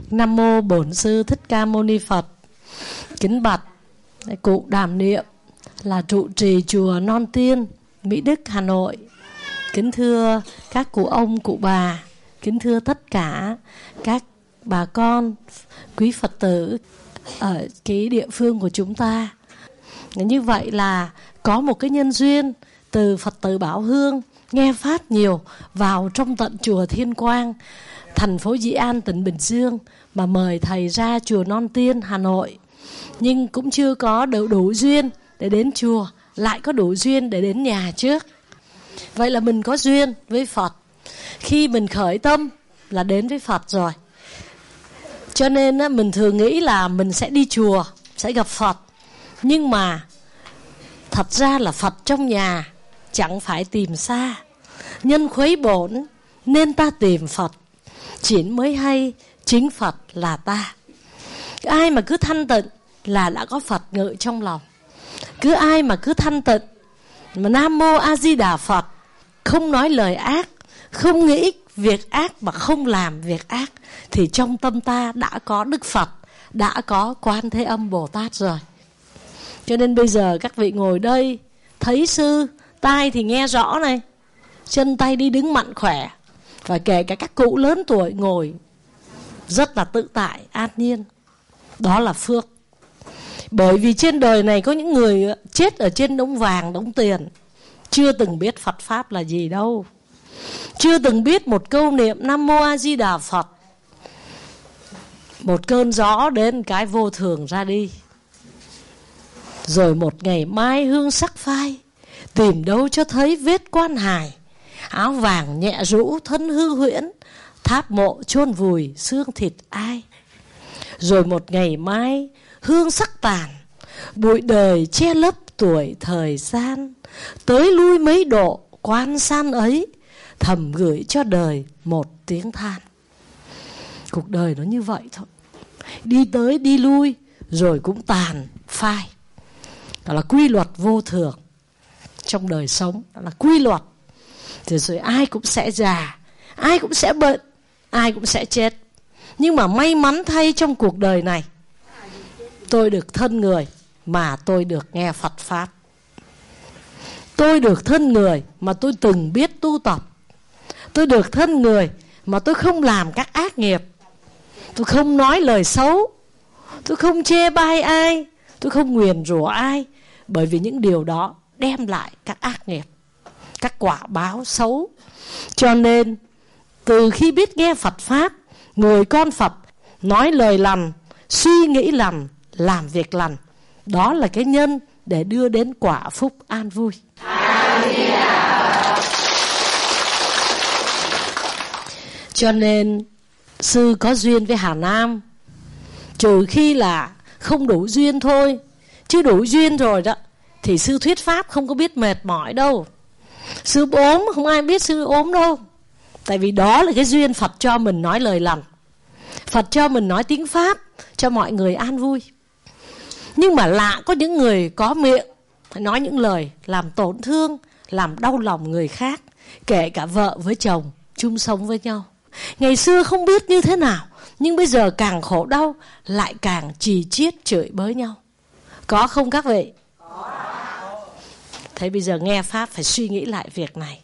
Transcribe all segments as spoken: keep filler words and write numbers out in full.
Nam mô Bổn Sư Thích Ca Mâu Ni Phật. Kính bạch cụ Đàm Niệm là trụ trì chùa Non Tiên, Mỹ Đức, Hà Nội. Kính thưa các cụ ông, cụ bà, kính thưa tất cả các bà con, quý Phật tử ở cái địa phương của chúng ta. Như vậy là có một cái nhân duyên từ Phật tử Bảo Hương nghe pháp nhiều vào trong tận chùa Thiên Quang, thành phố Dĩ An, tỉnh Bình Dương, mà mời thầy ra chùa Non Tiên, Hà Nội. Nhưng cũng chưa có đủ, đủ duyên để đến chùa, lại có đủ duyên để đến nhà trước. Vậy là mình có duyên với Phật. Khi mình khởi tâm là đến với Phật rồi. Cho nên mình thường nghĩ là mình sẽ đi chùa, sẽ gặp Phật. Nhưng mà thật ra là Phật trong nhà, chẳng phải tìm xa. Nhân khuấy bổn nên ta tìm Phật, chỉ mới hay chính Phật là ta. Ai mà cứ thanh tịnh là đã có Phật ngự trong lòng. Cứ ai mà cứ thanh tịnh mà Nam Mô A Di Đà Phật, không nói lời ác, không nghĩ việc ác mà không làm việc ác, thì trong tâm ta đã có Đức Phật, đã có Quan Thế Âm Bồ Tát rồi. Cho nên bây giờ các vị ngồi đây, thấy sư, tai thì nghe rõ này, chân tay đi đứng mạnh khỏe, và kể cả các cụ lớn tuổi ngồi rất là tự tại, an nhiên. Đó là phước. Bởi vì trên đời này có những người chết ở trên đống vàng, đống tiền, chưa từng biết Phật Pháp là gì đâu, chưa từng biết một câu niệm Nam Mô A Di Đà Phật. Một cơn gió đến cái vô thường ra đi. Rồi một ngày mai hương sắc phai, tìm đâu cho thấy vết quan hài. Áo vàng nhẹ rũ thân hư huyễn, tháp mộ chôn vùi xương thịt ai. Rồi một ngày mai hương sắc tàn, bụi đời che lấp tuổi thời gian. Tới lui mấy độ quan san ấy, thầm gửi cho đời một tiếng than. Cuộc đời nó như vậy thôi, đi tới đi lui rồi cũng tàn phai. Đó là quy luật vô thường trong đời sống, đó là quy luật. Thì rồi ai cũng sẽ già, ai cũng sẽ bệnh, ai cũng sẽ chết. Nhưng mà may mắn thay trong cuộc đời này, tôi được thân người mà tôi được nghe Phật Pháp. Tôi được thân người mà tôi từng biết tu tập. Tôi được thân người mà tôi không làm các ác nghiệp. Tôi không nói lời xấu, tôi không chê bai ai, tôi không nguyền rủa ai. Bởi vì những điều đó đem lại các ác nghiệp, các quả báo xấu. Cho nên từ khi biết nghe Phật Pháp, người con Phật nói lời lành, suy nghĩ lành, làm việc lành, đó là cái nhân để đưa đến quả phúc an vui. Cho nên sư có duyên với Hà Nam, trừ khi là không đủ duyên thôi. Chứ đủ duyên rồi đó thì sư thuyết pháp không có biết mệt mỏi đâu. Sư ốm không ai biết sư ốm đâu. Tại vì đó là cái duyên Phật cho mình nói lời lành, Phật cho mình nói tiếng Pháp, cho mọi người an vui. Nhưng mà lạ có những người có miệng nói những lời làm tổn thương, làm đau lòng người khác. Kể cả vợ với chồng chung sống với nhau, ngày xưa không biết như thế nào, nhưng bây giờ càng khổ đau lại càng chì chiết chửi bới nhau. Có không các vị? Thế bây giờ nghe Pháp phải suy nghĩ lại việc này.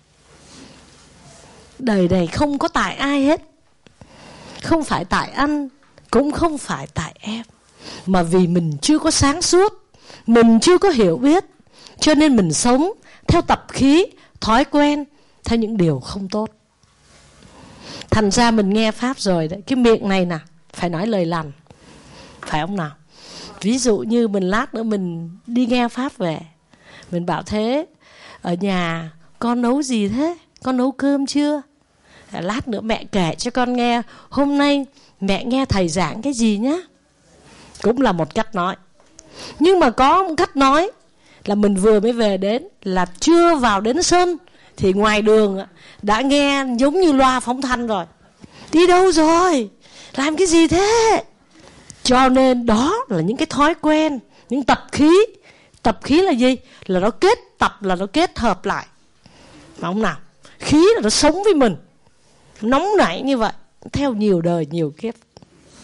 Đời này không có tại ai hết. Không phải tại anh, cũng không phải tại em, mà vì mình chưa có sáng suốt, mình chưa có hiểu biết, cho nên mình sống theo tập khí, thói quen, theo những điều không tốt. Thành ra mình nghe Pháp rồi đấy, cái miệng này nè phải nói lời lành, phải không nào? Ví dụ như mình lát nữa mình đi nghe Pháp về, mình bảo thế, ở nhà con nấu gì thế? Con nấu cơm chưa? Lát nữa mẹ kể cho con nghe, hôm nay mẹ nghe thầy giảng cái gì nhá. Cũng là một cách nói. Nhưng mà có một cách nói là mình vừa mới về đến, là chưa vào đến sân thì ngoài đường đã nghe giống như loa phóng thanh rồi. Đi đâu rồi? Làm cái gì thế? Cho nên đó là những cái thói quen, những tập khí. Tập khí là gì? Là nó kết tập, là nó kết hợp lại. Mà không nào? Khí là nó sống với mình, nóng nảy như vậy, theo nhiều đời nhiều kiếp.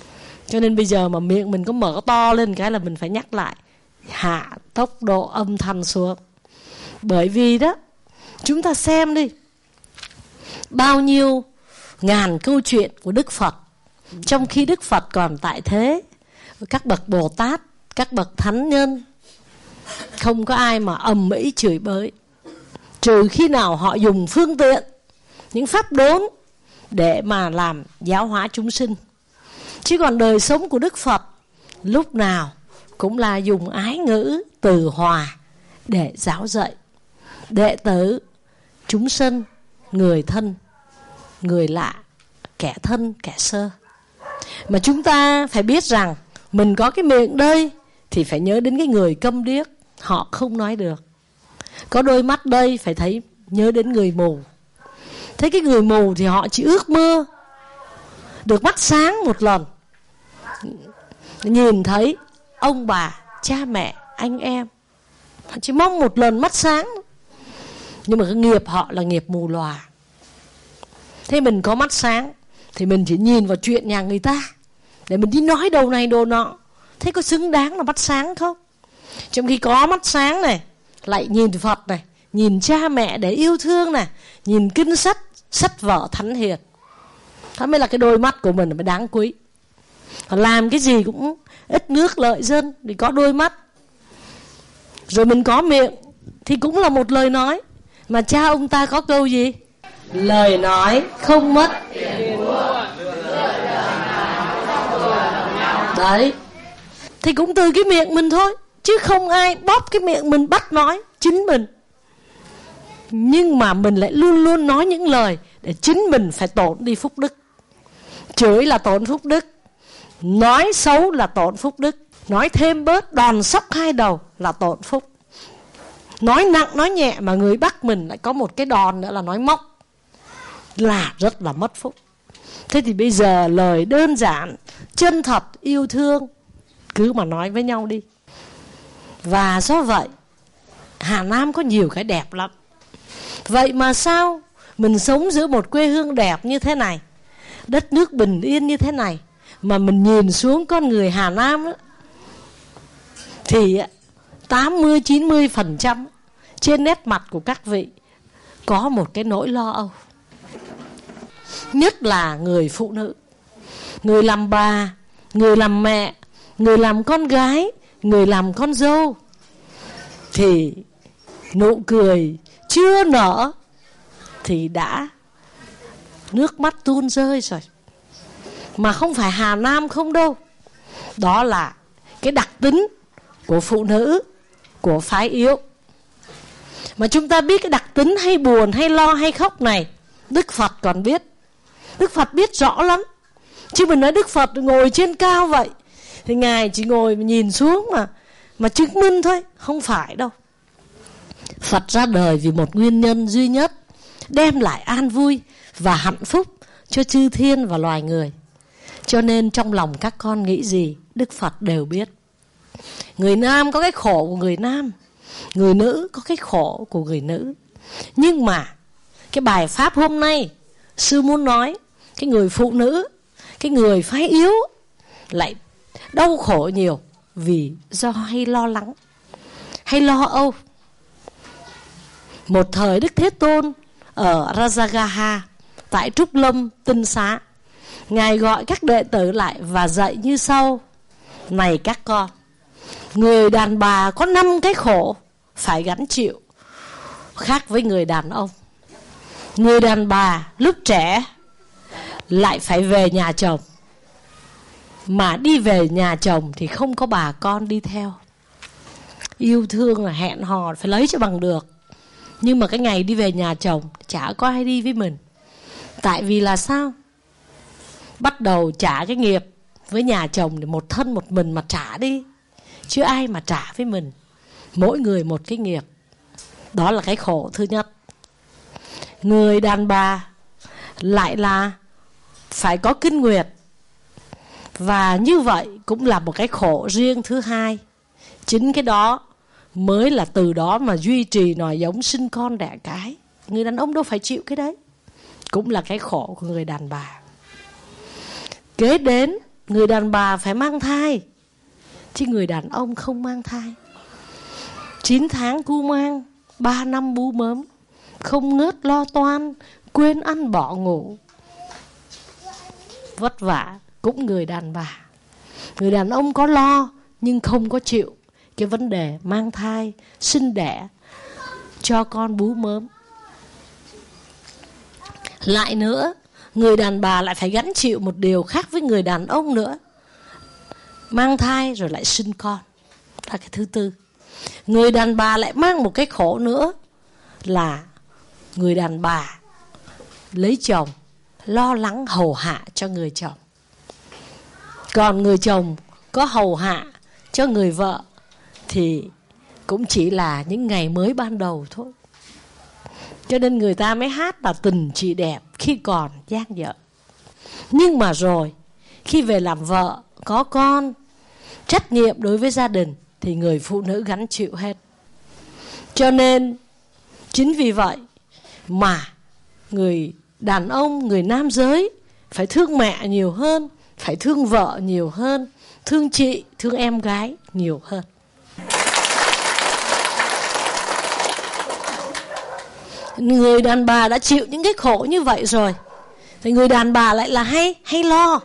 Cho nên bây giờ mà miệng mình có mở to lên cái là mình phải nhắc lại, hạ tốc độ âm thanh xuống. Bởi vì đó, chúng ta xem đi, bao nhiêu ngàn câu chuyện của Đức Phật, trong khi Đức Phật còn tại thế, các bậc Bồ Tát, các bậc thánh nhân, không có ai mà ầm ĩ chửi bới, trừ khi nào họ dùng phương tiện, những pháp đốn để mà làm giáo hóa chúng sinh. Chứ còn đời sống của Đức Phật lúc nào cũng là dùng ái ngữ từ hòa để giáo dạy đệ tử, chúng sinh, người thân, người lạ, kẻ thân, kẻ sơ. Mà chúng ta phải biết rằng mình có cái miệng đây thì phải nhớ đến cái người câm điếc, họ không nói được. Có đôi mắt đây phải thấy nhớ đến người mù. Thế cái người mù thì họ chỉ ước mơ được mắt sáng một lần, nhìn thấy ông bà, cha mẹ, anh em. Họ chỉ mong một lần mắt sáng. Nhưng mà cái nghiệp họ là nghiệp mù lòa. Thế mình có mắt sáng thì mình chỉ nhìn vào chuyện nhà người ta để mình đi nói đầu này đồ nọ. Thế có xứng đáng là mắt sáng không? Trong khi có mắt sáng này, lại nhìn Phật này, nhìn cha mẹ để yêu thương này, nhìn kinh sách, sách vở thánh hiền. Đó mới là cái đôi mắt của mình mới đáng quý. Còn làm cái gì cũng ít nước lợi dân vì có đôi mắt. Rồi mình có miệng thì cũng là một lời nói. Mà cha ông ta có câu gì? Lời nói không mất. Đấy. Thì cũng từ cái miệng mình thôi, chứ không ai bóp cái miệng mình bắt nói chính mình. Nhưng mà mình lại luôn luôn nói những lời để chính mình phải tổn đi phúc đức. Chửi là tổn phúc đức, nói xấu là tổn phúc đức, nói thêm bớt đòn sóc hai đầu là tổn phúc. Nói nặng nói nhẹ mà người Bắc mình lại có một cái đòn nữa là nói móc, là rất là mất phúc. Thế thì bây giờ lời đơn giản, chân thật, yêu thương, cứ mà nói với nhau đi. Và do vậy Hà Nam có nhiều cái đẹp lắm. Vậy mà sao mình sống giữa một quê hương đẹp như thế này, đất nước bình yên như thế này, mà mình nhìn xuống con người Hà Nam đó, thì tám mươi chín mươi phần trăm trên nét mặt của các vị có một cái nỗi lo âu. Nhất là người phụ nữ, người làm bà, người làm mẹ, người làm con gái, người làm con dâu, thì nụ cười chưa nở thì đã nước mắt tuôn rơi rồi. Mà không phải Hà Nam không đâu. Đó là cái đặc tính của phụ nữ, của phái yếu. Mà chúng ta biết cái đặc tính hay buồn, hay lo, hay khóc này, Đức Phật còn biết. Đức Phật biết rõ lắm. Chứ mình nói Đức Phật ngồi trên cao vậy, thì Ngài chỉ ngồi nhìn xuống mà Mà chứng minh thôi, không phải đâu. Phật ra đời vì một nguyên nhân duy nhất, đem lại an vui và hạnh phúc cho chư thiên và loài người. Cho nên trong lòng các con nghĩ gì, Đức Phật đều biết. Người nam có cái khổ của người nam, người nữ có cái khổ của người nữ. Nhưng mà cái bài pháp hôm nay, sư muốn nói cái người phụ nữ, cái người phái yếu lại đau khổ nhiều, vì do hay lo lắng, hay lo âu. Một thời Đức Thế Tôn ở Rajagaha, tại Trúc Lâm, Tinh Xá, Ngài gọi các đệ tử lại và dạy như sau: này các con, người đàn bà có năm cái khổ phải gánh chịu, khác với người đàn ông. Người đàn bà lúc trẻ lại phải về nhà chồng, mà đi về nhà chồng thì không có bà con đi theo. Yêu thương là hẹn hò phải lấy cho bằng được. Nhưng mà cái ngày đi về nhà chồng chả có ai đi với mình. Tại vì là sao? Bắt đầu trả cái nghiệp với nhà chồng để một thân một mình mà trả đi, chứ ai mà trả với mình. Mỗi người một cái nghiệp. Đó là cái khổ thứ nhất. Người đàn bà lại là phải có kinh nguyệt, và như vậy cũng là một cái khổ riêng thứ hai. Chính cái đó mới là từ đó mà duy trì nòi giống, sinh con đẻ cái. Người đàn ông đâu phải chịu cái đấy. Cũng là cái khổ của người đàn bà. Kế đến người đàn bà phải mang thai, chứ người đàn ông không mang thai. Chín tháng cu mang, ba năm bú mớm, không ngớt lo toan, quên ăn bỏ ngủ. Vất vả cũng người đàn bà. Người đàn ông có lo nhưng không có chịu cái vấn đề mang thai, sinh đẻ, cho con bú mớm. Lại nữa, người đàn bà lại phải gánh chịu một điều khác với người đàn ông nữa. Mang thai rồi lại sinh con là cái thứ tư. Người đàn bà lại mang một cái khổ nữa là người đàn bà lấy chồng, lo lắng hầu hạ cho người chồng. Còn người chồng có hầu hạ cho người vợ thì cũng chỉ là những ngày mới ban đầu thôi. Cho nên người ta mới hát là tình chị đẹp khi còn dang dở. Nhưng mà rồi, khi về làm vợ, có con, trách nhiệm đối với gia đình thì người phụ nữ gánh chịu hết. Cho nên chính vì vậy mà người đàn ông, người nam giới phải thương mẹ nhiều hơn, phải thương vợ nhiều hơn, thương chị, thương em gái nhiều hơn. Người đàn bà đã chịu những cái khổ như vậy rồi thì người đàn bà lại là hay hay lo.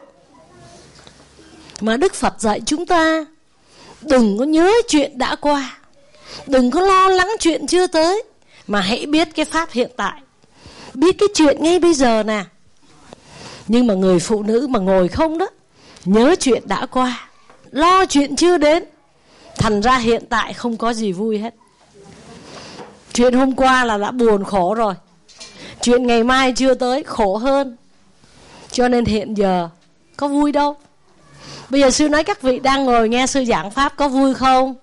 Mà Đức Phật dạy chúng ta đừng có nhớ chuyện đã qua, đừng có lo lắng chuyện chưa tới, mà hãy biết cái pháp hiện tại, biết cái chuyện ngay bây giờ nè. Nhưng mà người phụ nữ mà ngồi không đó, nhớ chuyện đã qua, lo chuyện chưa đến, thành ra hiện tại không có gì vui hết. Chuyện hôm qua là đã buồn khổ rồi, chuyện ngày mai chưa tới khổ hơn. Cho nên hiện giờ có vui đâu. Bây giờ sư nói các vị đang ngồi nghe sư giảng pháp có vui không?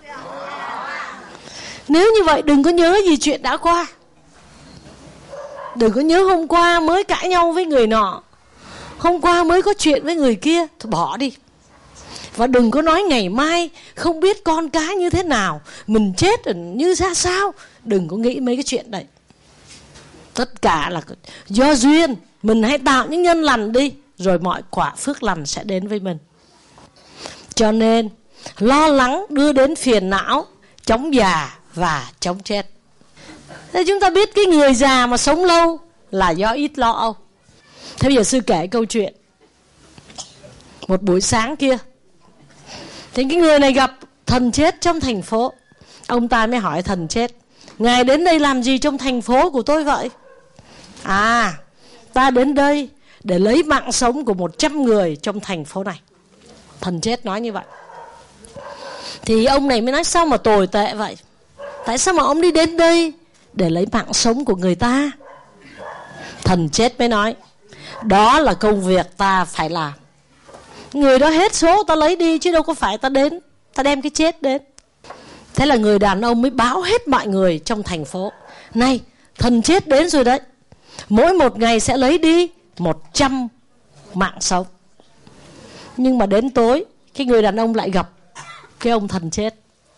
Nếu như vậy đừng có nhớ gì chuyện đã qua. Đừng có nhớ hôm qua mới cãi nhau với người nọ, hôm qua mới có chuyện với người kia, thôi bỏ đi. Và đừng có nói ngày mai không biết con cái như thế nào, mình chết như ra sao. Đừng có nghĩ mấy cái chuyện đấy. Tất cả là do duyên. Mình hãy tạo những nhân lành đi, rồi mọi quả phước lành sẽ đến với mình. Cho nên lo lắng đưa đến phiền não, chóng già và chóng chết. Thế chúng ta biết cái người già mà sống lâu là do ít lo âu. Thế bây giờ sư kể câu chuyện. Một buổi sáng kia thì cái người này gặp thần chết trong thành phố. Ông ta mới hỏi thần chết: Ngài đến đây làm gì trong thành phố của tôi vậy? À, ta đến đây để lấy mạng sống của một trăm người trong thành phố này. Thần chết nói như vậy. Thì ông này mới nói: sao mà tồi tệ vậy? Tại sao mà ông đi đến đây để lấy mạng sống của người ta? Thần chết mới nói: đó là công việc ta phải làm. Người đó hết số ta lấy đi, chứ đâu có phải ta đến ta đem cái chết đến. Thế là người đàn ông mới báo hết mọi người trong thành phố: này, thần chết đến rồi đấy, mỗi một ngày sẽ lấy đi một trăm mạng sống. Nhưng mà đến tối, cái người đàn ông lại gặp cái ông thần chết.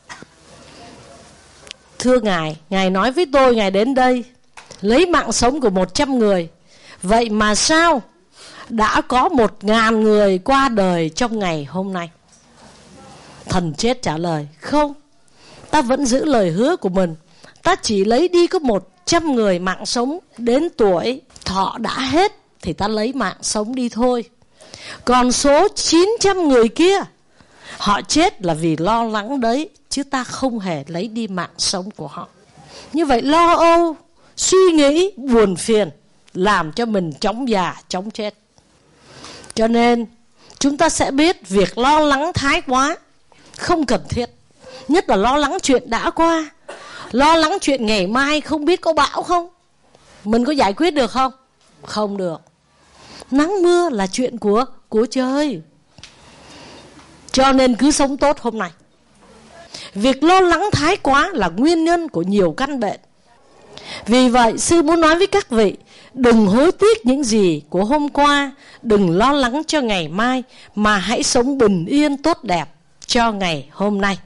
Thưa ngài, ngài nói với tôi ngài đến đây lấy mạng sống của một trăm người. Vậy mà sao đã có một ngàn người qua đời trong ngày hôm nay? Thần chết trả lời: không, ta vẫn giữ lời hứa của mình. Ta chỉ lấy đi có một trăm người mạng sống, đến tuổi thọ đã hết thì ta lấy mạng sống đi thôi. Còn số chín trăm người kia, họ chết là vì lo lắng đấy, chứ ta không hề lấy đi mạng sống của họ. Như vậy lo âu, suy nghĩ, buồn phiền làm cho mình chóng già, chóng chết. Cho nên chúng ta sẽ biết việc lo lắng thái quá không cần thiết. Nhất là lo lắng chuyện đã qua, lo lắng chuyện ngày mai không biết có bão không, mình có giải quyết được không? Không được. Nắng mưa là chuyện của, của trời. Cho nên cứ sống tốt hôm nay. Việc lo lắng thái quá là nguyên nhân của nhiều căn bệnh. Vì vậy sư muốn nói với các vị: đừng hối tiếc những gì của hôm qua, đừng lo lắng cho ngày mai, mà hãy sống bình yên tốt đẹp cho ngày hôm nay.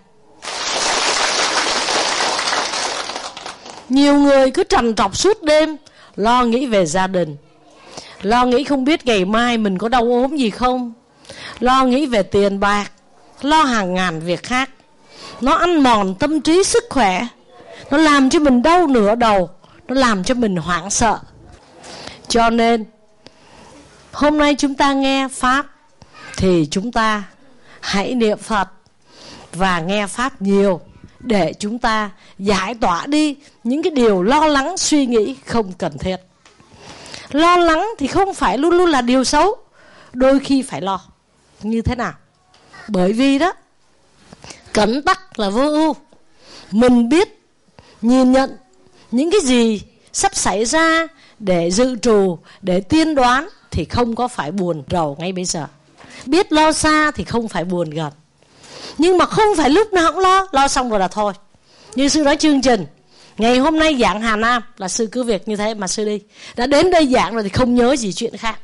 Nhiều người cứ trằn trọc suốt đêm, lo nghĩ về gia đình, lo nghĩ không biết ngày mai mình có đau ốm gì không, lo nghĩ về tiền bạc, lo hàng ngàn việc khác. Nó ăn mòn tâm trí sức khỏe, nó làm cho mình đau nửa đầu, nó làm cho mình hoảng sợ. Cho nên hôm nay chúng ta nghe Pháp thì chúng ta hãy niệm Phật và nghe Pháp nhiều, để chúng ta giải tỏa đi những cái điều lo lắng, suy nghĩ không cần thiết. Lo lắng thì không phải luôn luôn là điều xấu, đôi khi phải lo. Như thế nào? Bởi vì đó, cẩn tắc là vô ưu. Mình biết nhìn nhận những cái gì sắp xảy ra để dự trù, để tiên đoán, thì không có phải buồn rầu ngay bây giờ. Biết lo xa thì không phải buồn gần. Nhưng mà không phải lúc nào cũng lo, lo xong rồi là thôi. Như sư nói chương trình ngày hôm nay giảng Hà Nam là sư cứ việc như thế mà sư đi. Đã đến đây giảng rồi thì không nhớ gì chuyện khác.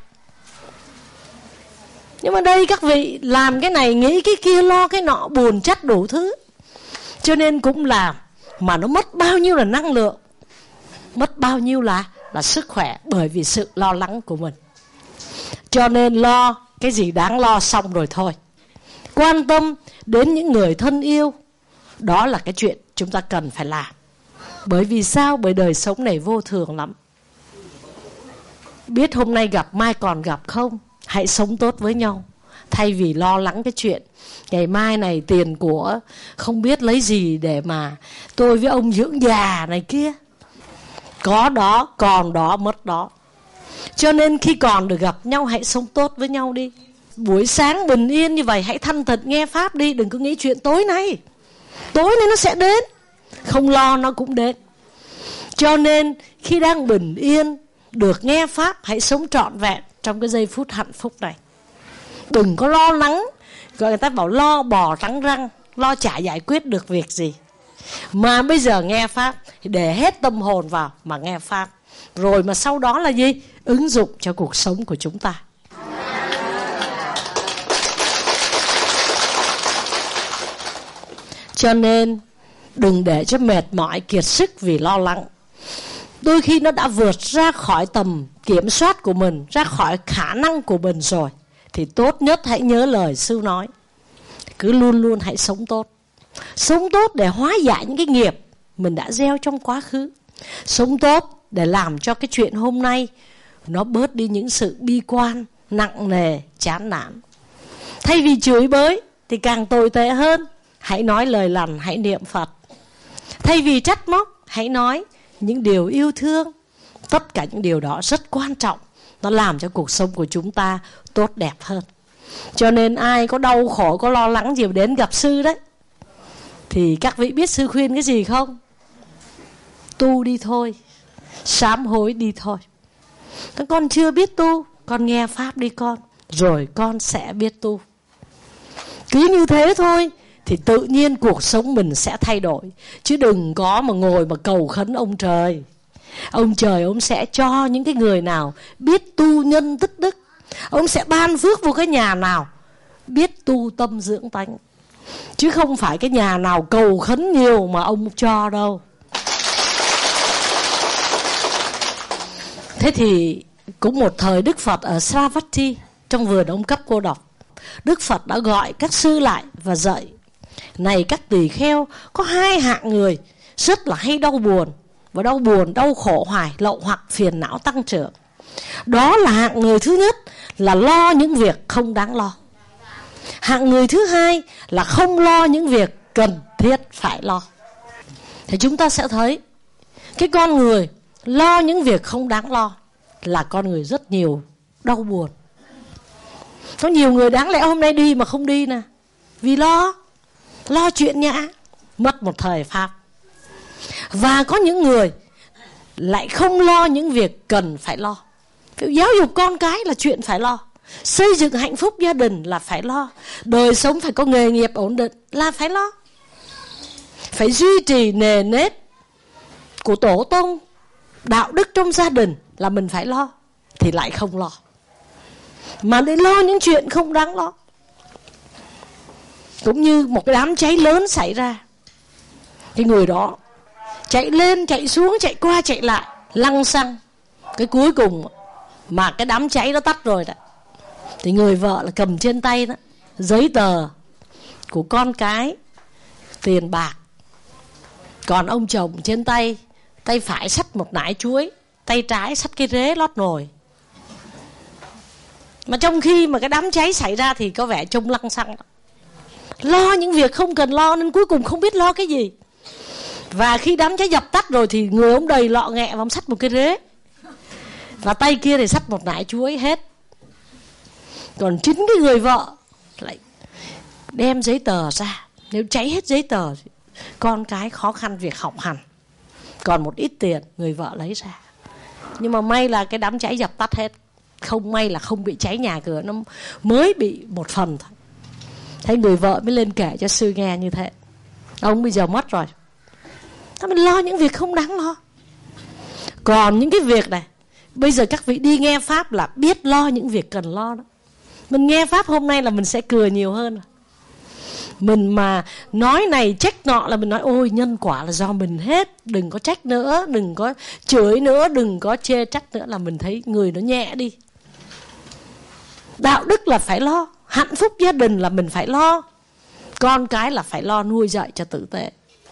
Nhưng mà đây các vị làm cái này, nghĩ cái kia, lo cái nọ, buồn trách đủ thứ. Cho nên cũng làm mà nó mất bao nhiêu là năng lượng, mất bao nhiêu là là sức khỏe, bởi vì sự lo lắng của mình. Cho nên lo cái gì đáng lo xong rồi thôi. Quan tâm đến những người thân yêu, đó là cái chuyện chúng ta cần phải làm. Bởi vì sao? Bởi đời sống này vô thường lắm. Biết hôm nay gặp mai còn gặp không? Hãy sống tốt với nhau, thay vì lo lắng cái chuyện ngày mai này tiền của không biết lấy gì để mà tôi với ông dưỡng già này kia. Có đó, còn đó, mất đó. Cho nên khi còn được gặp nhau, hãy sống tốt với nhau đi. Buổi sáng bình yên như vậy, hãy thanh tịnh nghe Pháp đi. Đừng có nghĩ chuyện tối nay. Tối nay nó sẽ đến, không lo nó cũng đến. Cho nên khi đang bình yên được nghe Pháp, hãy sống trọn vẹn trong cái giây phút hạnh phúc này. Đừng có lo lắng, gọi người ta bảo lo bò trắng răng, lo chả giải quyết được việc gì. Mà bây giờ nghe Pháp thì để hết tâm hồn vào mà nghe Pháp. Rồi mà sau đó là gì? Ứng dụng cho cuộc sống của chúng ta. Cho nên đừng để cho mệt mỏi kiệt sức vì lo lắng. Đôi khi nó đã vượt ra khỏi tầm kiểm soát của mình, ra khỏi khả năng của mình rồi, thì tốt nhất hãy nhớ lời sư nói. Cứ luôn luôn hãy sống tốt. Sống tốt để hóa giải những cái nghiệp mình đã gieo trong quá khứ. Sống tốt để làm cho cái chuyện hôm nay nó bớt đi những sự bi quan, nặng nề, chán nản. Thay vì chửi bới thì càng tồi tệ hơn, hãy nói lời lành, hãy niệm Phật. Thay vì trách móc, hãy nói những điều yêu thương. Tất cả những điều đó rất quan trọng. Nó làm cho cuộc sống của chúng ta tốt đẹp hơn. Cho nên ai có đau khổ, có lo lắng gì đến gặp sư đấy, thì các vị biết sư khuyên cái gì không? Tu đi thôi, sám hối đi thôi. Con chưa biết tu, con nghe Pháp đi con, rồi con sẽ biết tu. Cứ như thế thôi thì tự nhiên cuộc sống mình sẽ thay đổi. Chứ đừng có mà ngồi mà cầu khấn ông trời. Ông trời ông sẽ cho những cái người nào biết tu nhân tích đức. Ông sẽ ban phước vào cái nhà nào biết tu tâm dưỡng tánh. Chứ không phải cái nhà nào cầu khấn nhiều mà ông cho đâu. Thế thì cũng một thời Đức Phật ở Savatthi, trong vườn ông Cấp Cô Độc, Đức Phật đã gọi các sư lại và dạy: này các tỳ kheo, có hai hạng người rất là hay đau buồn. Và đau buồn, đau khổ hoài, lậu hoặc phiền não tăng trưởng. Đó là hạng người thứ nhất là lo những việc không đáng lo. Hạng người thứ hai là không lo những việc cần thiết phải lo. Thì chúng ta sẽ thấy cái con người lo những việc không đáng lo là con người rất nhiều đau buồn. Có nhiều người đáng lẽ hôm nay đi mà không đi nè, vì lo Lo chuyện nhã, mất một thời Pháp. Và có những người lại không lo những việc cần phải lo. Giáo dục con cái là chuyện phải lo. Xây dựng hạnh phúc gia đình là phải lo. Đời sống phải có nghề nghiệp ổn định là phải lo. Phải duy trì nề nếp của tổ tông, đạo đức trong gia đình là mình phải lo, thì lại không lo. Mà để lo những chuyện không đáng lo. Cũng như một cái đám cháy lớn xảy ra, cái người đó chạy lên, chạy xuống, chạy qua, chạy lại, lăng xăng. Cái cuối cùng mà cái đám cháy nó tắt rồi đó, Thì người vợ là cầm trên tay đó giấy tờ của con cái, tiền bạc. Còn ông chồng trên tay, tay phải xách một nải chuối, tay trái xách cái rế lót nồi. Mà trong khi mà cái đám cháy xảy ra thì có vẻ trông lăng xăng lắm. Lo những việc không cần lo nên cuối cùng không biết lo cái gì. Và khi đám cháy dập tắt rồi thì người ông đầy lọ nghẹ và ông xách một cái rế, và tay kia thì xách một nải chuối hết. Còn chính cái người vợ lại đem giấy tờ ra. Nếu cháy hết giấy tờ, con cái khó khăn việc học hành. Còn một ít tiền người vợ lấy ra. Nhưng mà may là cái đám cháy dập tắt hết. Không may là không bị cháy nhà cửa, nó mới bị một phần thôi. Thế người vợ mới lên kể cho sư nghe như thế. Ông bây giờ mất rồi. Thế mình lo những việc không đáng lo. Còn những cái việc này, bây giờ các vị đi nghe Pháp là biết lo những việc cần lo đó. Mình nghe Pháp hôm nay là mình sẽ cười nhiều hơn. Mình mà nói này trách nọ là mình nói ôi nhân quả là do mình hết. Đừng có trách nữa, đừng có chửi nữa, đừng có chê trách nữa, là mình thấy người nó nhẹ đi. Đạo đức là phải lo. Hạnh phúc gia đình là mình phải lo. Con cái là phải lo nuôi dạy cho tử tế.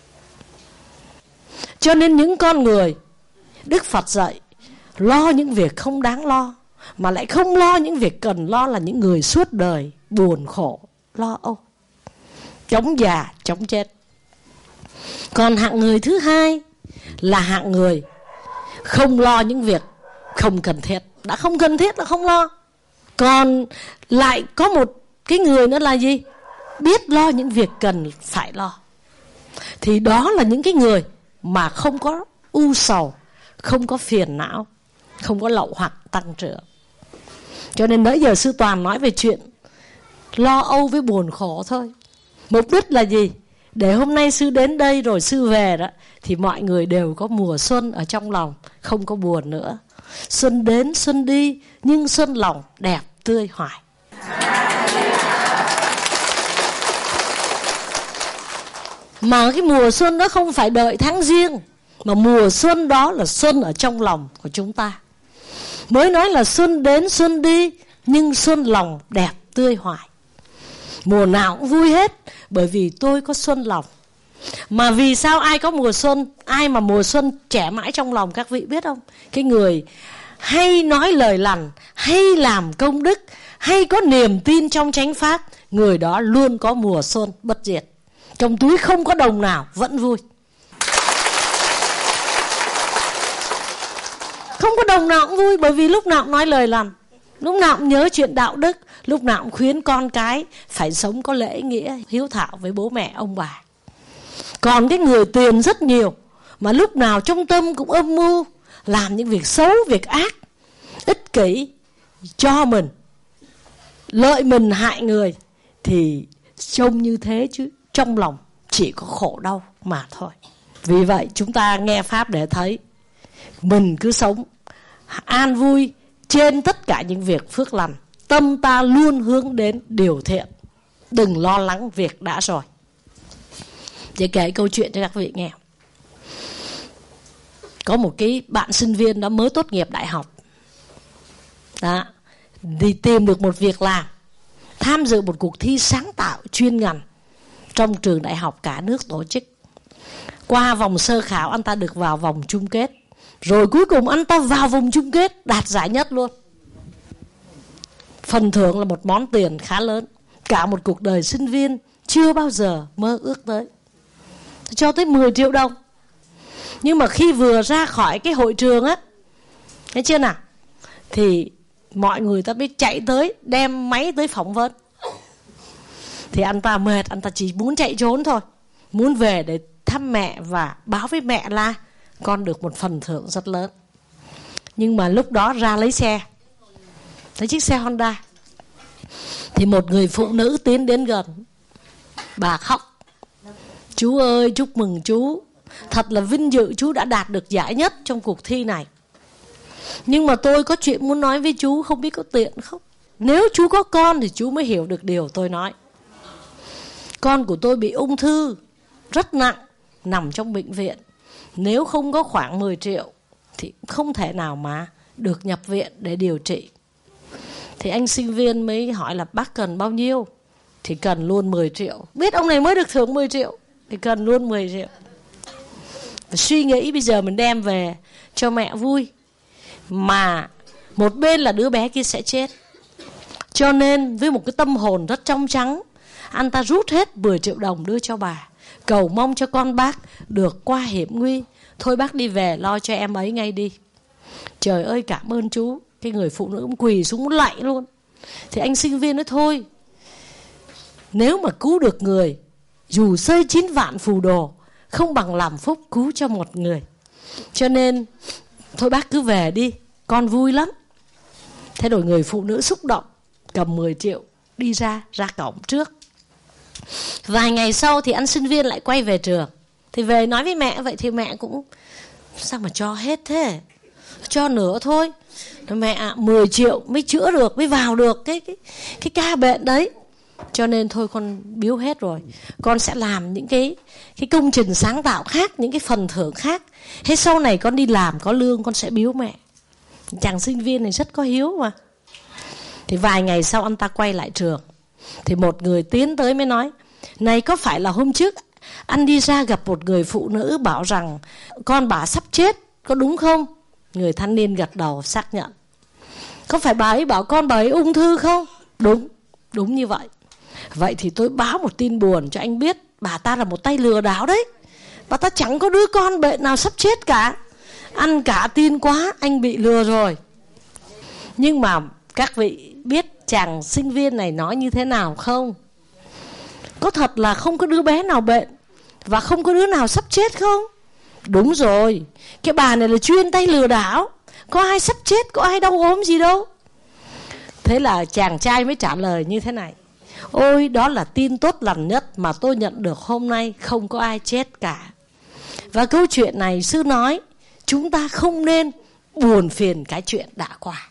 Cho nên những con người Đức Phật dạy lo những việc không đáng lo, mà lại không lo những việc cần lo, là những người suốt đời buồn khổ, lo âu, chống già, chống chết. Còn hạng người thứ hai là hạng người không lo những việc không cần thiết. Đã không cần thiết là không lo. Còn lại có một cái người nữa là gì? Biết lo những việc cần phải lo. Thì đó là những cái người mà không có u sầu, không có phiền não, không có lậu hoặc tăng trưởng. Cho nên nãy giờ sư Toàn nói về chuyện lo âu với buồn khổ thôi. Mục đích là gì? Để hôm nay sư đến đây rồi sư về đó, thì mọi người đều có mùa xuân ở trong lòng, không có buồn nữa. Xuân đến xuân đi, nhưng xuân lòng đẹp tươi hoài. Mà cái mùa xuân đó không phải đợi tháng riêng, mà mùa xuân đó là xuân ở trong lòng của chúng ta. Mới nói là xuân đến xuân đi, nhưng xuân lòng đẹp tươi hoài. Mùa nào cũng vui hết, bởi vì tôi có xuân lòng. Mà vì sao ai có mùa xuân, ai mà mùa xuân trẻ mãi trong lòng các vị biết không? Cái người hay nói lời lành, hay làm công đức, hay có niềm tin trong chánh pháp, người đó luôn có mùa xuân bất diệt. Trong túi không có đồng nào vẫn vui. Không có đồng nào cũng vui, bởi vì lúc nào cũng nói lời lành, lúc nào cũng nhớ chuyện đạo đức, lúc nào cũng khuyến con cái phải sống có lễ nghĩa, hiếu thảo với bố mẹ ông bà. Còn cái người tiền rất nhiều, mà lúc nào trong tâm cũng âm mưu, làm những việc xấu, việc ác, ích kỷ, cho mình, lợi mình hại người, thì trông như thế chứ trong lòng chỉ có khổ đau mà thôi. Vì vậy chúng ta nghe Pháp để thấy mình cứ sống an vui trên tất cả những việc phước lành. Tâm ta luôn hướng đến điều thiện, đừng lo lắng việc đã rồi. Để kể câu chuyện cho các vị nghe. Có một cái bạn sinh viên đó mới tốt nghiệp đại học đó, thì tìm được một việc làm, tham dự một cuộc thi sáng tạo chuyên ngành trong trường đại học cả nước tổ chức. Qua vòng sơ khảo anh ta được vào vòng chung kết, rồi cuối cùng anh ta vào vòng chung kết đạt giải nhất luôn. Phần thưởng là một món tiền khá lớn, cả một cuộc đời sinh viên chưa bao giờ mơ ước tới, cho tới mười triệu đồng. Nhưng mà khi vừa ra khỏi cái hội trường á, thấy chưa nào, thì mọi người ta mới chạy tới, đem máy tới phỏng vấn. Thì anh ta mệt, anh ta chỉ muốn chạy trốn thôi, muốn về để thăm mẹ và báo với mẹ là con được một phần thưởng rất lớn. Nhưng mà lúc đó ra lấy xe, thấy chiếc xe Honda, thì một người phụ nữ tiến đến gần. Bà khóc: chú ơi, chúc mừng chú, thật là vinh dự chú đã đạt được giải nhất trong cuộc thi này. Nhưng mà tôi có chuyện muốn nói với chú, không biết có tiện không? Nếu chú có con thì chú mới hiểu được điều tôi nói. Con của tôi bị ung thư rất nặng, nằm trong bệnh viện. Nếu không có khoảng mười triệu thì không thể nào mà được nhập viện để điều trị. Thì anh sinh viên mới hỏi là bác cần bao nhiêu? Thì cần luôn mười triệu. Biết ông này mới được thưởng mười triệu thì cần luôn mười triệu. Và suy nghĩ bây giờ mình đem về cho mẹ vui, mà một bên là đứa bé kia sẽ chết. Cho nên với một cái tâm hồn rất trong trắng, anh ta rút hết mười triệu đồng đưa cho bà, cầu mong cho con bác được qua hiểm nguy. Thôi bác đi về lo cho em ấy ngay đi. Trời ơi cảm ơn chú. Cái người phụ nữ cũng quỳ xuống lạy luôn. Thì anh sinh viên nói thôi, nếu mà cứu được người, dù rơi chín vạn phù đồ, không bằng làm phúc cứu cho một người. Cho nên thôi bác cứ về đi, con vui lắm. Thế rồi người phụ nữ xúc động, cầm mười triệu đi ra, ra cổng trước. Vài ngày sau thì anh sinh viên lại quay về trường. Thì về nói với mẹ, vậy thì mẹ cũng sao mà cho hết thế, cho nửa thôi. Mẹ ạ, mười triệu mới chữa được, mới vào được cái, cái, cái ca bệnh đấy. Cho nên thôi con biếu hết rồi. Con sẽ làm những cái, cái công trình sáng tạo khác, những cái phần thưởng khác. Thế sau này con đi làm có lương con sẽ biếu mẹ. Chàng sinh viên này rất có hiếu mà. Thì vài ngày sau anh ta quay lại trường. Thì một người tiến tới mới nói, này có phải là hôm trước anh đi ra gặp một người phụ nữ bảo rằng con bà sắp chết, có đúng không? Người thanh niên gật đầu xác nhận. Có phải bà ấy bảo con bà ấy ung thư không? Đúng, đúng như vậy. Vậy thì tôi báo một tin buồn cho anh biết, bà ta là một tay lừa đảo đấy. Bà ta chẳng có đứa con bệnh nào sắp chết cả. Ăn cả tin quá, anh bị lừa rồi. Nhưng mà các vị biết chàng sinh viên này nói như thế nào không? Có thật là không có đứa bé nào bệnh và không có đứa nào sắp chết không? Đúng rồi, cái bà này là chuyên tay lừa đảo. Có ai sắp chết, có ai đau ốm gì đâu. Thế là chàng trai mới trả lời như thế này: ôi, đó là tin tốt lành nhất mà tôi nhận được hôm nay, không có ai chết cả. Và câu chuyện này sư nói chúng ta không nên buồn phiền cái chuyện đã qua.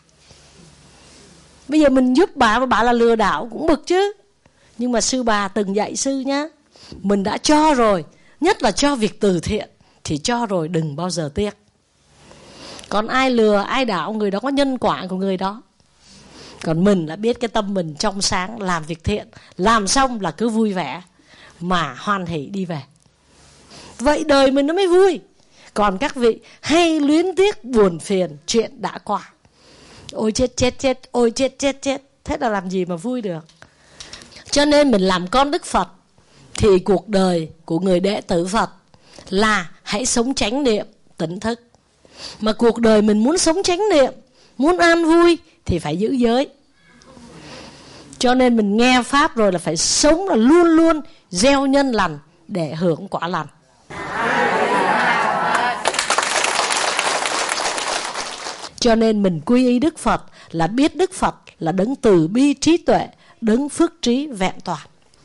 Bây giờ mình giúp bà mà bà là lừa đảo cũng bực chứ. Nhưng mà sư bà từng dạy sư nhá, mình đã cho rồi, nhất là cho việc từ thiện, thì cho rồi đừng bao giờ tiếc. Còn ai lừa, ai đảo, người đó có nhân quả của người đó. Còn mình đã biết cái tâm mình trong sáng, làm việc thiện, làm xong là cứ vui vẻ mà hoan hỷ đi về. Vậy đời mình nó mới vui. Còn các vị hay luyến tiếc buồn phiền chuyện đã qua. Ôi chết chết chết, ôi chết chết chết. Thế là làm gì mà vui được. Cho nên mình làm con Đức Phật thì cuộc đời của người đệ tử Phật là hãy sống chánh niệm, tỉnh thức. Mà cuộc đời mình muốn sống chánh niệm, muốn an vui thì phải giữ giới. Cho nên mình nghe Pháp rồi là phải sống là luôn luôn gieo nhân lành để hưởng quả lành. Cho nên mình quy y Đức Phật là biết Đức Phật là đấng từ bi trí tuệ, đấng phước trí vẹn toàn.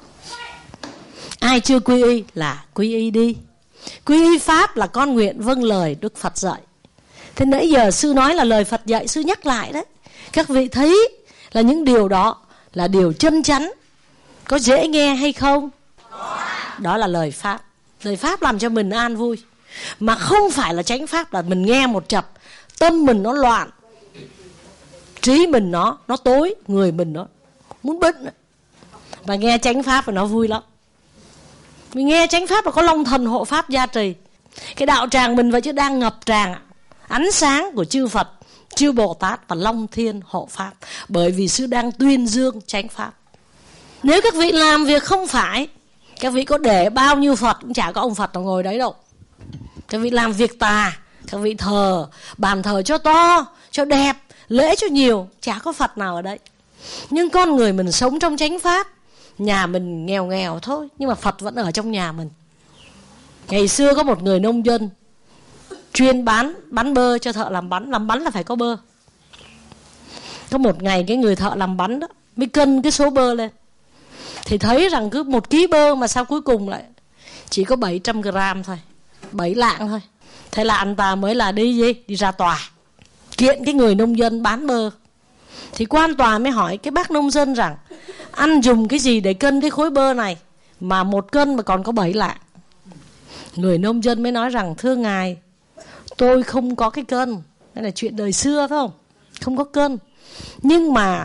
Ai chưa quy y là quy y đi. Quy y Pháp là con nguyện vâng lời Đức Phật dạy. Thế nãy giờ sư nói là lời Phật dạy, sư nhắc lại đấy. Các vị thấy là những điều đó là điều chân chắn. Có dễ nghe hay không? Đó là lời Pháp. Lời Pháp làm cho mình an vui. Mà không phải là chánh Pháp là mình nghe một chập, tâm mình nó loạn, trí mình nó nó tối, người mình nó muốn bứt. Và nghe chánh Pháp và nó vui lắm. Mình nghe chánh Pháp là có Long Thần hộ Pháp gia trì. Cái đạo tràng mình vậy chứ đang ngập tràn ánh sáng của chư Phật, chư Bồ Tát và Long Thiên hộ Pháp. Bởi vì sư đang tuyên dương chánh Pháp. Nếu các vị làm việc không phải, các vị có để bao nhiêu Phật cũng chả có ông Phật nào ngồi đấy đâu. Các vị làm việc tà, các vị thờ, bàn thờ cho to, cho đẹp, lễ cho nhiều, chả có Phật nào ở đấy. Nhưng con người mình sống trong chánh Pháp, nhà mình nghèo nghèo thôi, nhưng mà Phật vẫn ở trong nhà mình. Ngày xưa có một người nông dân chuyên bán bán bơ cho thợ làm bánh. Làm bánh là phải có bơ. Có một ngày cái người thợ làm bánh đó mới cân cái số bơ lên, thì thấy rằng cứ một ký bơ mà sao cuối cùng lại chỉ có bảy trăm gram thôi, bảy lạng thôi. Thế là anh ta mới là đi gì? Đi ra tòa kiện cái người nông dân bán bơ. Thì quan tòa mới hỏi cái bác nông dân rằng anh dùng cái gì để cân cái khối bơ này mà một cân mà còn có bảy lạng. Người nông dân mới nói rằng thưa ngài, tôi không có cái cân. Đây là chuyện đời xưa phải không? Không có cân. Nhưng mà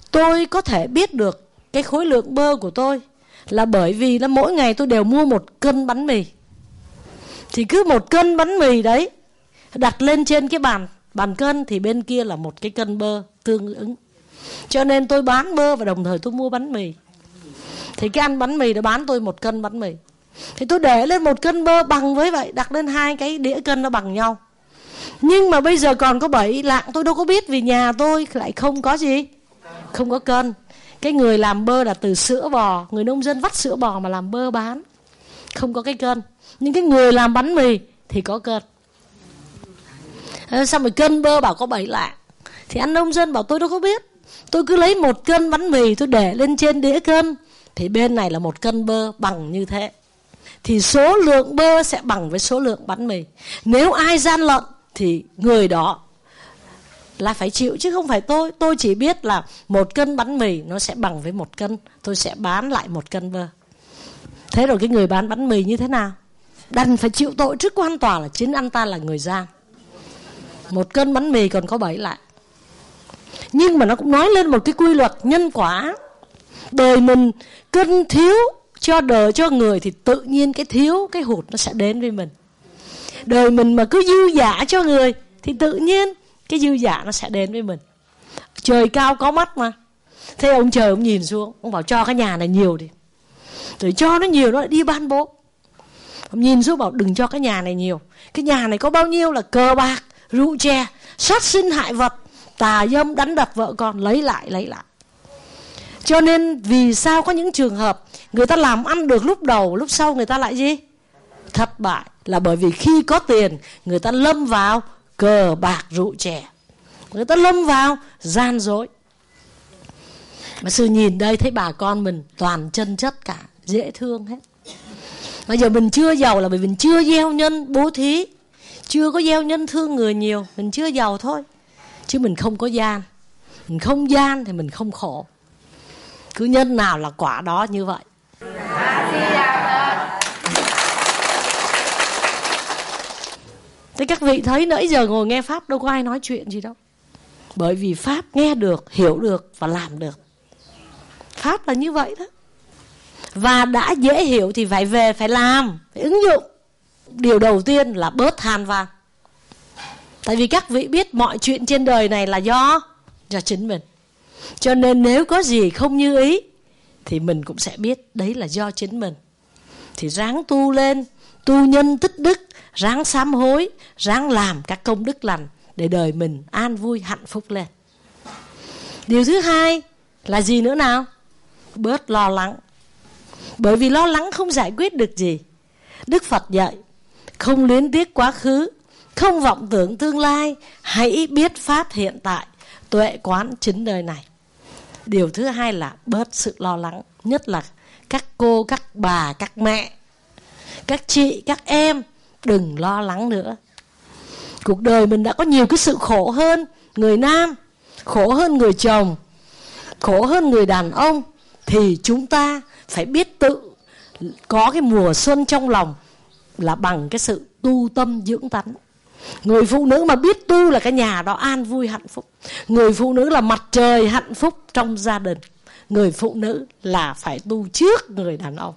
Tôi có thể biết được cái khối lượng bơ của tôi là bởi vì là mỗi ngày tôi đều mua một cân bánh mì. Thì cứ một cân bánh mì đấy đặt lên trên cái bàn bàn cân thì bên kia là một cái cân bơ tương ứng. Cho nên tôi bán bơ và đồng thời tôi mua bánh mì. Thì cái ăn bánh mì nó bán tôi một cân bánh mì. Thì tôi để lên một cân bơ bằng với vậy, đặt lên hai cái đĩa cân nó bằng nhau. Nhưng mà bây giờ còn có bảy lạng tôi đâu có biết, vì nhà tôi lại không có gì, không có cân. Cái người làm bơ là từ sữa bò, người nông dân vắt sữa bò mà làm bơ bán, không có cái cân. Nhưng cái người làm bánh mì thì có cân. Xong rồi cân bơ bảo có bảy lạng. Thì anh nông dân bảo tôi đâu có biết. Tôi cứ lấy một cân bánh mì tôi để lên trên đĩa cân, thì bên này là một cân bơ bằng như thế. Thì số lượng bơ sẽ bằng với số lượng bánh mì. Nếu ai gian lận thì người đó là phải chịu, chứ không phải tôi. Tôi chỉ biết là một cân bánh mì nó sẽ bằng với một cân, tôi sẽ bán lại một cân bơ. Thế rồi cái người bán bánh mì như thế nào? Đành phải chịu tội trước quan tòa là chính anh ta là người gian. Một cân bánh mì còn có bảy lạng. Nhưng mà nó cũng nói lên một cái quy luật nhân quả. Đời mình cân thiếu cho đời cho người thì tự nhiên cái thiếu, cái hụt nó sẽ đến với mình. Đời mình mà cứ dư dả cho người thì tự nhiên cái dư dả nó sẽ đến với mình. Trời cao có mắt mà. Thế ông trời ông nhìn xuống, ông bảo cho cái nhà này nhiều đi. Rồi cho nó nhiều nó lại đi ban bố. Ông nhìn xuống bảo đừng cho cái nhà này nhiều. Cái nhà này có bao nhiêu là cờ bạc, rượu chè, sát sinh hại vật, tà dâm, đánh đập vợ con, lấy lại lấy lại. Cho nên vì sao có những trường hợp người ta làm ăn được lúc đầu, lúc sau người ta lại gì? Thất bại. Là bởi vì khi có tiền người ta lâm vào cờ bạc rượu chè, người ta lâm vào gian dối. Mà sư nhìn đây thấy bà con mình toàn chân chất cả, dễ thương hết. Bây giờ mình chưa giàu là bởi vì mình chưa gieo nhân bố thí, chưa có gieo nhân thương người nhiều, mình chưa giàu thôi. Chứ mình không có gian. Mình không gian thì mình không khổ. Cứ nhân nào là quả đó như vậy. Thế các vị thấy nãy giờ ngồi nghe Pháp đâu có ai nói chuyện gì đâu. Bởi vì Pháp nghe được, hiểu được và làm được. Pháp là như vậy đó. Và đã dễ hiểu thì phải về, phải làm, phải ứng dụng. Điều đầu tiên là bớt than van. Tại vì các vị biết mọi chuyện trên đời này là do do chính mình. Cho nên nếu có gì không như ý thì mình cũng sẽ biết đấy là do chính mình. Thì ráng tu lên, tu nhân tích đức, ráng sám hối, ráng làm các công đức lành để đời mình an vui hạnh phúc lên. Điều thứ hai là gì nữa nào? Bớt lo lắng. Bởi vì lo lắng không giải quyết được gì. Đức Phật dạy không luyến tiếc quá khứ, không vọng tưởng tương lai, hãy biết pháp hiện tại, tuệ quán chính đời này. Điều thứ hai là bớt sự lo lắng. Nhất là các cô, các bà, các mẹ, các chị, các em, đừng lo lắng nữa. Cuộc đời mình đã có nhiều cái sự khổ hơn người nam, khổ hơn người chồng, khổ hơn người đàn ông. Thì chúng ta phải biết tự có cái mùa xuân trong lòng là bằng cái sự tu tâm dưỡng tánh. Người phụ nữ mà biết tu là cái nhà đó an vui hạnh phúc. Người phụ nữ là mặt trời hạnh phúc trong gia đình. Người phụ nữ là phải tu trước người đàn ông.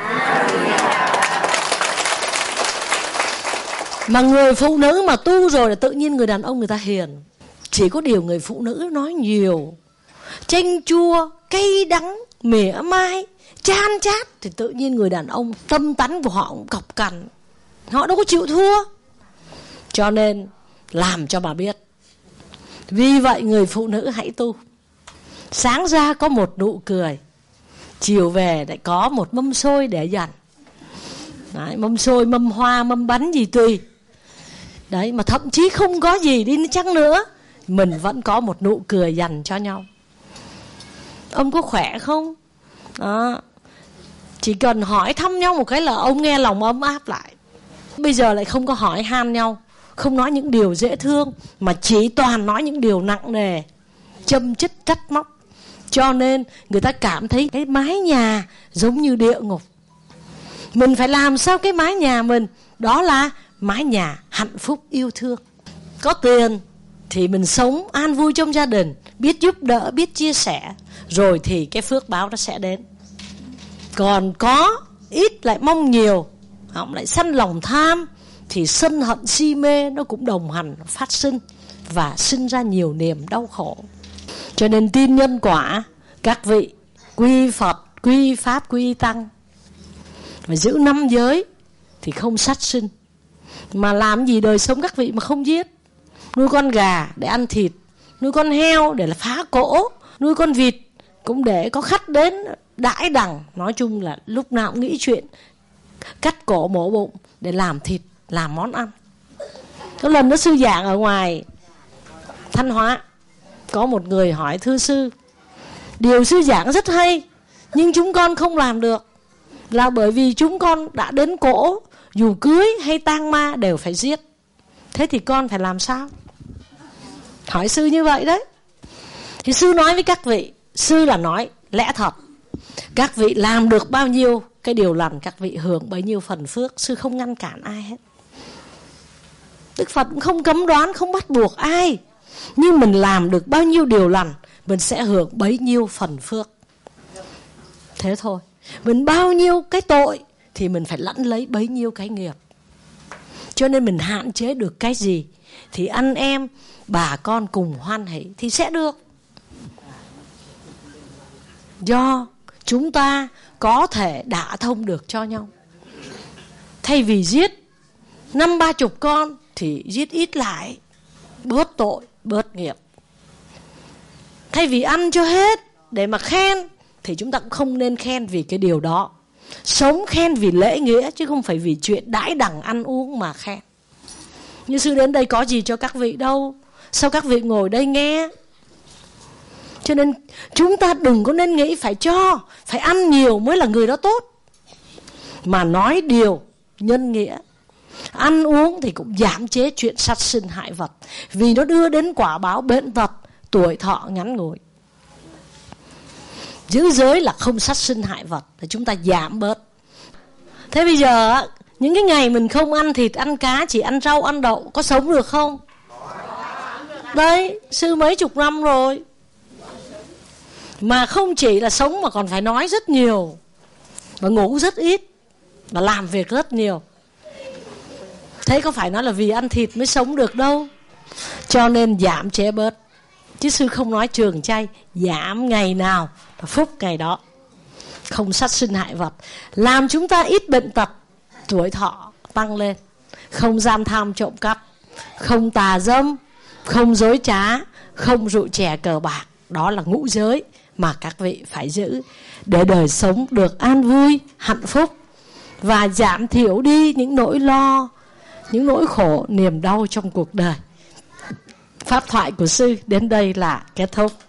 Mà người phụ nữ mà tu rồi là tự nhiên người đàn ông người ta hiền. Chỉ có điều người phụ nữ nói nhiều, chanh chua, cay đắng, mỉa mai, chan chát, thì tự nhiên người đàn ông tâm tánh của họ cũng cọc cằn. Họ đâu có chịu thua. Cho nên làm cho bà biết. Vì vậy người phụ nữ hãy tu. Sáng ra có một nụ cười, chiều về lại có một mâm xôi để dành. Đấy, mâm xôi, mâm hoa, mâm bánh gì tùy. Đấy, mà thậm chí không có gì đi chăng nữa, mình vẫn có một nụ cười dành cho nhau. Ông có khỏe không? Đó. Chỉ cần hỏi thăm nhau một cái là ông nghe lòng ấm áp lại. Bây giờ lại không có hỏi han nhau, không nói những điều dễ thương, mà chỉ toàn nói những điều nặng nề, châm chích trách móc. Cho nên người ta cảm thấy cái mái nhà giống như địa ngục. Mình phải làm sao cái mái nhà mình đó là mái nhà hạnh phúc yêu thương. Có tiền thì mình sống an vui trong gia đình, biết giúp đỡ, biết chia sẻ, rồi thì cái phước báo nó sẽ đến. Còn có ít lại mong nhiều, họ lại sân lòng tham, thì sân hận si mê nó cũng đồng hành phát sinh và sinh ra nhiều niềm đau khổ. Cho nên tin nhân quả, các vị quy Phật, quy Pháp, quy Tăng, và giữ năm giới thì không sát sinh. Mà làm gì đời sống các vị mà không giết? Nuôi con gà để ăn thịt, nuôi con heo để là phá cổ, nuôi con vịt cũng để có khách đến đãi đằng. Nói chung là lúc nào cũng nghĩ chuyện cắt cổ mổ bụng để làm thịt, làm món ăn. Có lần đó sư giảng ở ngoài Thanh Hóa, có một người hỏi: thưa sư, điều sư giảng rất hay, nhưng chúng con không làm được, là bởi vì chúng con đã đến cỗ, dù cưới hay tang ma đều phải giết. Thế thì con phải làm sao? Hỏi sư như vậy đấy. Thì sư nói với các vị, sư là nói lẽ thật. Các vị làm được bao nhiêu cái điều lành, các vị hưởng bấy nhiêu phần phước. Sư không ngăn cản ai hết. Đức Phật cũng không cấm đoán, không bắt buộc ai. Nhưng mình làm được bao nhiêu điều lành, mình sẽ hưởng bấy nhiêu phần phước. Thế thôi. Mình bao nhiêu cái tội thì mình phải lãnh lấy bấy nhiêu cái nghiệp. Cho nên mình hạn chế được cái gì thì anh em, bà con cùng hoan hỷ thì sẽ được. Do chúng ta có thể đả thông được cho nhau. Thay vì giết năm ba chục con thì giết ít lại, bớt tội, bớt nghiệp. Thay vì ăn cho hết để mà khen thì chúng ta cũng không nên khen vì cái điều đó. Sống khen vì lễ nghĩa chứ không phải vì chuyện đãi đẳng ăn uống mà khen. Như sư đến đây có gì cho các vị đâu, sao các vị ngồi đây nghe? Cho nên chúng ta đừng có nên nghĩ phải cho, phải ăn nhiều mới là người đó tốt, mà nói điều nhân nghĩa. Ăn uống thì cũng giảm chế chuyện sát sinh hại vật, vì nó đưa đến quả báo bệnh tật, tuổi thọ ngắn ngủi. Giữ giới là không sát sinh hại vật, thì chúng ta giảm bớt. Thế bây giờ những cái ngày mình không ăn thịt, ăn cá, chỉ ăn rau, ăn đậu, có sống được không? Đấy, sư mấy chục năm rồi. Mà không chỉ là sống mà còn phải nói rất nhiều, và ngủ rất ít, và làm việc rất nhiều. Thế có phải nói là vì ăn thịt mới sống được đâu. Cho nên giảm chế bớt. Chứ sư không nói trường chay, giảm ngày nào phúc ngày đó. Không sát sinh hại vật, làm chúng ta ít bệnh tật, tuổi thọ tăng lên. Không gian tham trộm cắp, không tà dâm, không dối trá, không rượu chè cờ bạc. Đó là ngũ giới mà các vị phải giữ để đời sống được an vui, hạnh phúc, và giảm thiểu đi những nỗi lo, những nỗi khổ, niềm đau trong cuộc đời. Pháp thoại của sư đến đây là kết thúc.